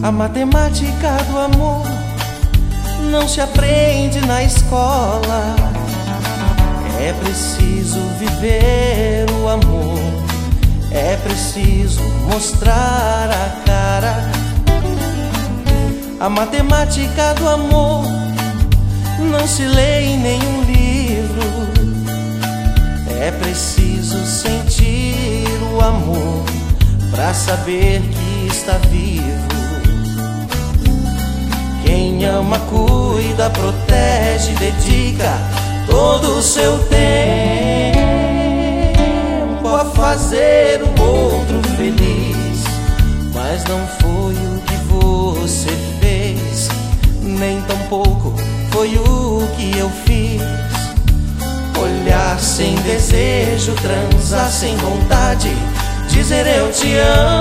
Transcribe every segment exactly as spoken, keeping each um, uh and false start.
A matemática do amor não se aprende na escola. É preciso viver o amor, é preciso mostrar a cara. A matemática do amor não se lê em nenhum livro. É preciso sentir o amor pra saber que está vivo. Quem ama, cuida, protege, dedica todo o seu tempo a fazer o outro feliz. Mas não foi o que você fez, nem tampouco foi o que eu fiz. Olhar sem desejo, transar sem vontade, dizer eu te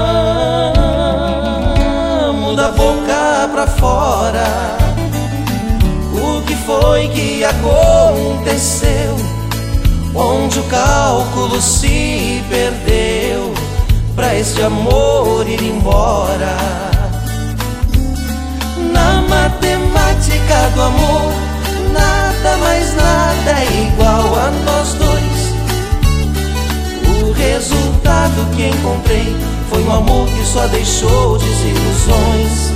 amo da boca pra fora. O que foi que aconteceu? Onde o cálculo se perdeu pra este amor ir embora? Na matemática do amor, nada mais nada é igual a nós dois. O resultado que encontrei foi um amor que só deixou desilusões.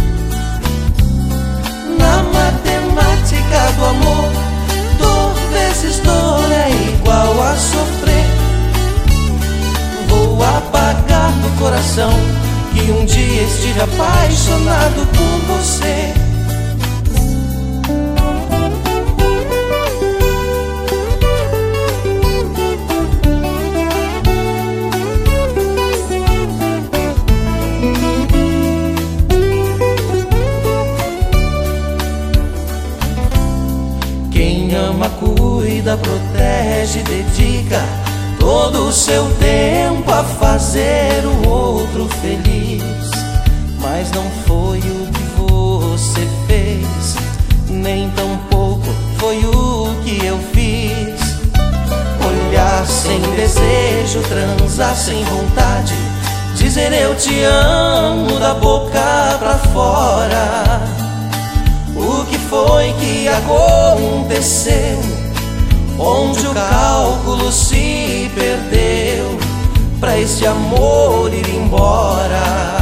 Na matemática do amor, dor vezes dor é igual a sofrer. Vou apagar do coração que um dia estive apaixonado por você. Quem ama, cuida, protege, dedica todo o seu tempo a fazer o outro feliz. Mas não foi o que você fez, nem tampouco foi o que eu fiz. Olhar sem desejo, transar sem vontade, dizer eu te amo da boca pra fora. O que foi que aconteceu? Onde o cálculo se perdeu pra esse amor ir embora?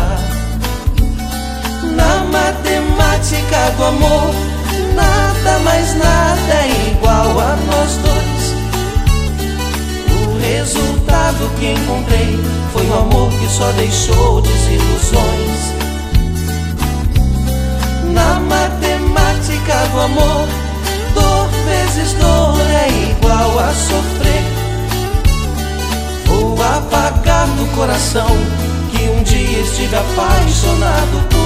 Na matemática do amor, nada mais nada é igual a nós dois. O resultado que encontrei foi um amor que só deixou desilusões. Na matemática do amor, dor vezes dor é igual a sofrer. Vou apagar do coração que um dia estive apaixonado por